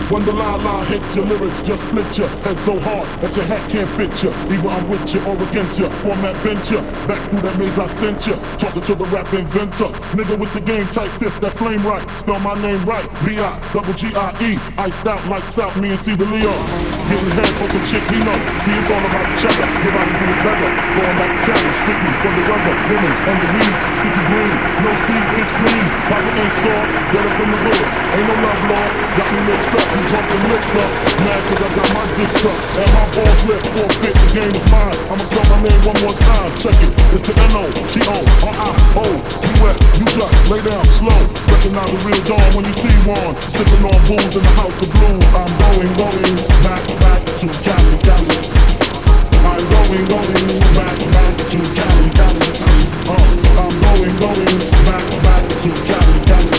When the lie hits your lyrics, just split your head so hard that your hat can't fit you. Either I'm with you or against you. Format bent you. Back through that maze I sent you. Talking to the rap inventor. Nigga with the game tight fifth, that flame right. Spell my name right. B-I-double-G-I-E. Iced out, lights out, me and Caesar Leon. Getting head for some chick he know. See, it's all about each other. Give out and do it better. Going back to Cali, strictly from the rubber. Women and the weed, sticky green. No seeds, it's clean. Pocket ain't sore, get up in the hood. Ain't no love law. Got me mixed up, you drunk and mixed up. Mad cause I got my dick sucked. And my balls lit, forfeit, the game is mine. I'ma spell my name one more time. Check it. It's the N-O-T-O-R-I-O. U.S. You just lay down slow. Recognize the real dawn when you see one. Sipping on booze in the house of blues. I'm going back to Cali, Cali. I'm going back to Cali, Cali. I'm going back to Cali, Cali.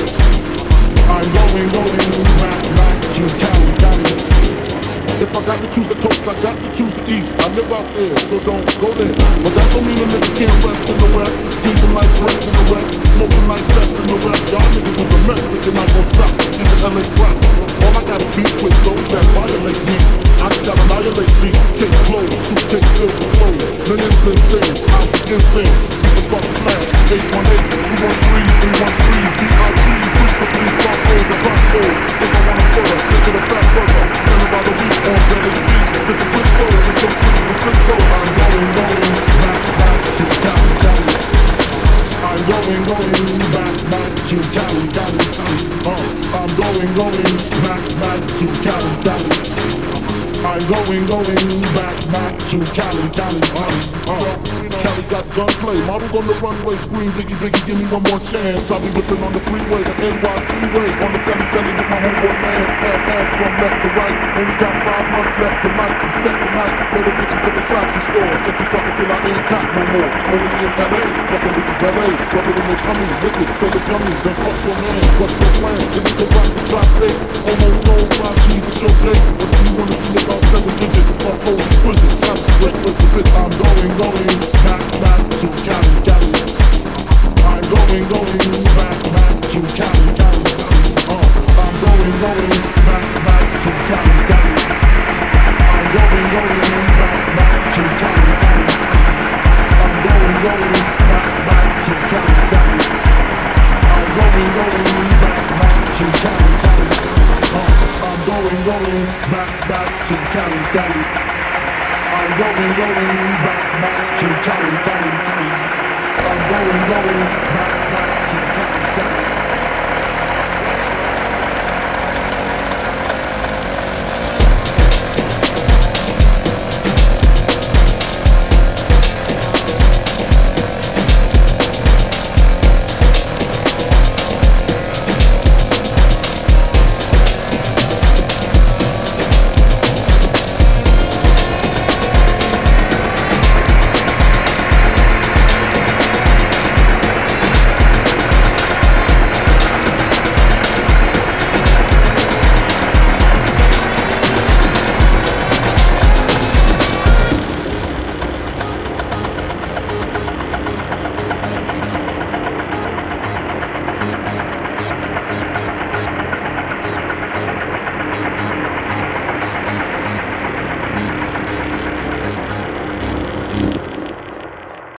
I'm going back to Cali, Cali. If I got to choose the coast, I got to choose the east. I live out there, so don't go there. But that don't mean a nigga can't rest in the west. Drinking like rest in the west. Smoking like sex in the west. Y'all niggas was a mess, thinking I gon' stop. In the LA crap. All I gotta beat with those that violate me. I shall annihilate me. Case closed, suitcase filled with clothes. Millions and things, I'm insane. People fuck flat. 818, 213, 313, D.I.G. Please for please, fuck holes, the front doors. If I wanna further, stick to the fat burger. Tell about the week on belly beat. With the quick flow, with the quick flow. I'm going back to Cali, Cali. I'm going back to Cali, Cali. I'm going back to Cali, Cali. I'm going back to Cali, Cali. Cali got gunplay, models on the runway, scream Biggie, Biggie, give me one more chance. I'll be whipping on the freeway, the NYC way, on the 77 with my homeboy man. Ass from left to right, only got 5 months left tonight. I'm set tonight, know the bitches at the Versace stores. Just as fucking till I ain't got no more. Only in LA, nothing bitches ballet. Rub it in their tummy, lick it, say it's yummy. Then fuck your man, what's your plan? Is it the rock to drop state? Almost no 5 G's is your day. What do you wanna see about 7 digits? Fuck hoes, prison, concentrate with the bitch. I'm going back to Cali, Cali. I'm going back to Cali, Cali. I'm going back to Cali, Cali. I'm going back to Cali, Cali. I'm going back to Cali, Cali. I'm going back to Cali, Cali. I'm going back to Cali, Cali. I'm going back to Cali, Cali, Cali. I'm going